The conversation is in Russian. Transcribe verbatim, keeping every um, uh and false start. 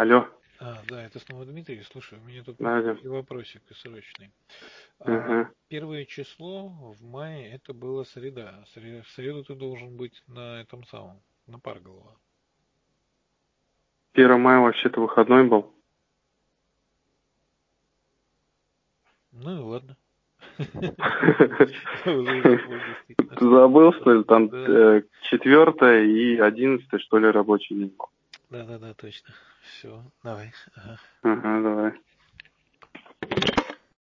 Алло. А, да, это снова Дмитрий. Слушай, у меня тут Да, да. и вопросик срочный. А, Ага. первое число в мае это была среда. Сре- В среду ты должен быть на этом самом, на Парголова. первое мая вообще-то выходной был. Ну и ладно. Я уже и забыл, действительно. Ты забыл, что ли? Там Да, четвертое и одиннадцатое, что ли, рабочий день был. да, да, да, точно. Все, давай. Ага. Ага, давай.